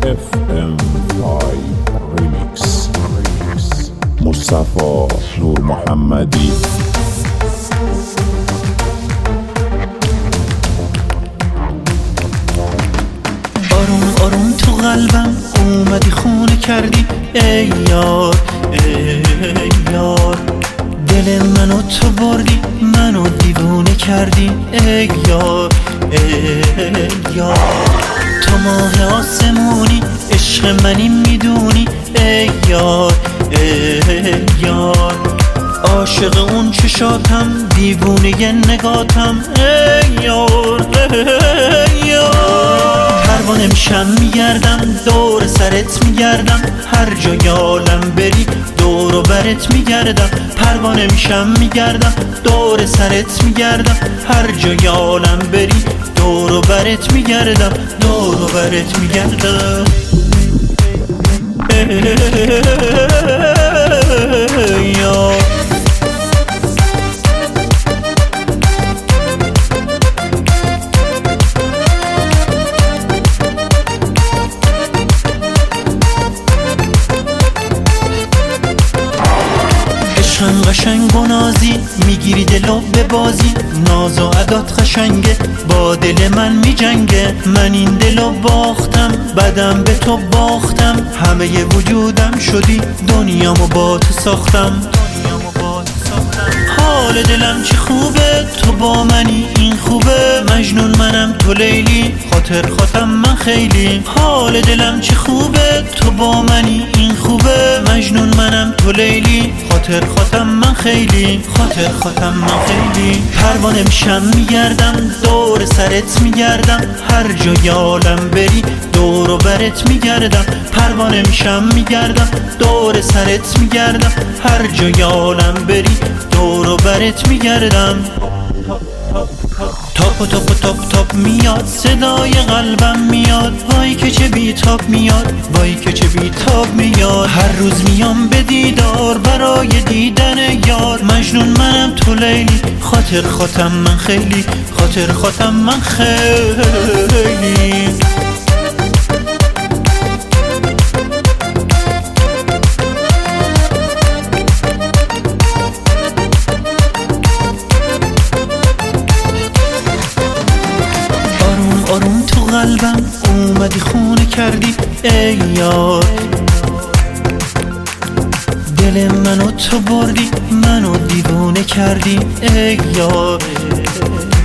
FM5 Remix مصطفی نور محمدی. آروم آروم تو قلبم اومدی خونه کردی ای یار ای یار، دل منو تو بردی منو دیوونه کردی ای یار ای یار. تو ماه آسمونی عشق منی میدونی ای یار ای یار، عاشق اون چشاتم دیوونه نگاتم ای یار ای یار. پروانه میشم میگردم دور سرت میگردم، هر جای عالم بری دور و برت میگردم. پروانه میشم میگردم دور سرت میگردم، هر جای عالم بری دور و برت میگردم، دور و برت میگردم. یار قشنگ و نازی میگیری دلو به بازی، ناز و عدات قشنگه با دل من میجنگه. من این دلو باختم بدم به تو باختم، همه وجودم شدی دنیامو با تو ساختم. حال دلم چه خوبه تو با منی این خوبه، مجنون منم تو لیلی خاطر خاطم من خیلی. حال دلم چه خوبه تو با منی این خوبه، مجنون منم تو لیلی خاطر خاطم من خیلی، خاطر خاطم من خیلی. پروانه میشم میگردم دور سرت میگردم، هر جای عالم بری دور و برت میگردم. پروانه میشم میگردم دور سرت میگردم، هر جای عالم بری دور و برت میگردم. تاپ و تاپ و تاپ تاپ میاد صدای قلبم میاد، وای که چه بی تاپ میاد، وای که چه بی تاپ میاد. هر روز میام به دیدار برای دیدن یار، مجنون منم تو لیلی خاطر خاطم من خیلی، خاطر خاطم من خیلی. آروم تو قلبم اومدی خونه کردی ای یار، دل منو تو بردی منو دیوونه کردی ای یار.